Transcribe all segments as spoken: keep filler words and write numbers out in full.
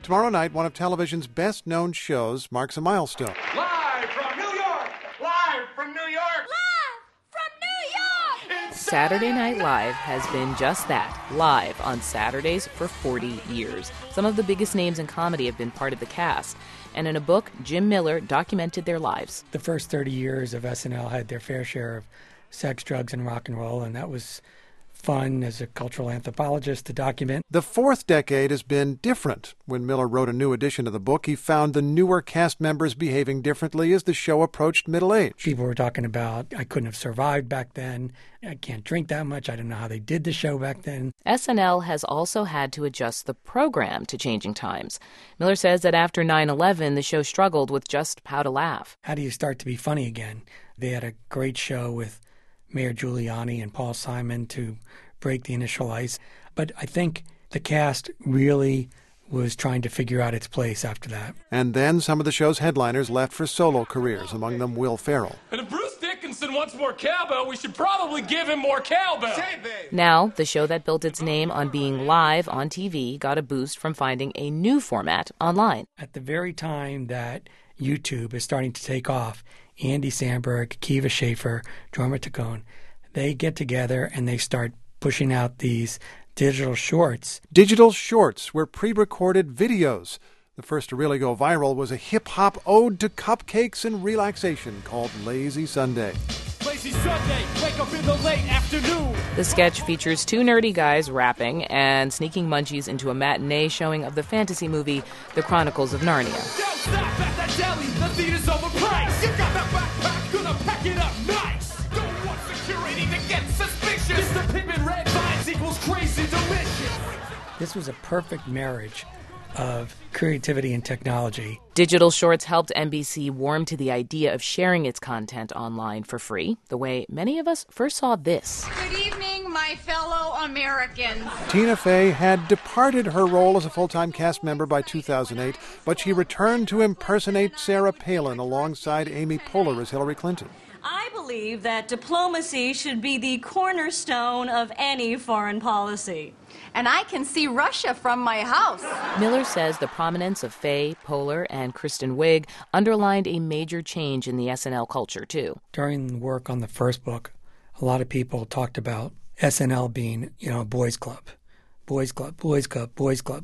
Tomorrow night, one of television's best-known shows marks a milestone. Live from New York! Live from New York! Live from New York! Saturday Night Live has been just that, live on Saturdays for forty years. Some of the biggest names in comedy have been part of the cast. And in a book, Jim Miller documented their lives. The first thirty years of S N L had their fair share of sex, drugs, and rock and roll, and that was fun as a cultural anthropologist to document. The fourth decade has been different. When Miller wrote a new edition of the book, he found the newer cast members behaving differently as the show approached middle age. People were talking about, I couldn't have survived back then. I can't drink that much. I don't know how they did the show back then. S N L has also had to adjust the program to changing times. Miller says that after nine eleven, the show struggled with just how to laugh. How do you start to be funny again? They had a great show with Mayor Giuliani and Paul Simon to break the initial ice. But I think the cast really was trying to figure out its place after that. And then some of the show's headliners left for solo careers, among them Will Ferrell. And if Bruce Dickinson wants more cowbell, we should probably give him more cowbell. Now, the show that built its name on being live on T V got a boost from finding a new format online. At the very time that YouTube is starting to take off, Andy Samberg, Kiva Schaefer, Jorma Taccone, they get together and they start pushing out these digital shorts. Digital shorts were pre-recorded videos. The first to really go viral was a hip-hop ode to cupcakes and relaxation called Lazy Sunday. Lazy Sunday, wake up in the late afternoon. The sketch features two nerdy guys rapping and sneaking munchies into a matinee showing of the fantasy movie The Chronicles of Narnia. Don't stop at that deli, the theater's overpriced. You got that backpack, gonna pack it up nice. Don't want security to get suspicious. Mister Pittman Red Vines equals crazy delicious. This was a perfect marriage of creativity and technology. Digital shorts helped N B C warm to the idea of sharing its content online for free, the way many of us first saw this. Good evening, my fellow Americans. Tina Fey had departed her role as a full-time cast member by two thousand eight, but she returned to impersonate Sarah Palin alongside Amy Poehler as Hillary Clinton. I believe that diplomacy should be the cornerstone of any foreign policy. And I can see Russia from my house. Miller says the prominence of Fey, Poehler, and Kristen Wiig underlined a major change in the S N L culture, too. During work on the first book, a lot of people talked about S N L being, you know, a boys' club. Boys' club, boys' club, boys' club.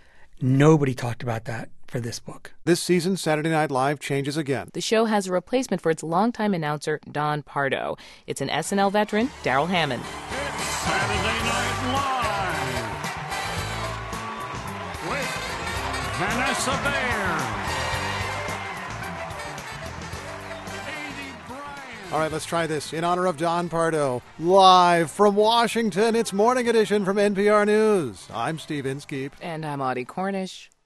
Nobody talked about that for this book. This season, Saturday Night Live changes again. The show has a replacement for its longtime announcer, Don Pardo. It's an S N L veteran, Darrell Hammond. It's Saturday Night Live with Vanessa Bayer. All right, let's try this. In honor of Don Pardo, live from Washington, it's Morning Edition from N P R News. I'm Steve Inskeep. And I'm Audie Cornish.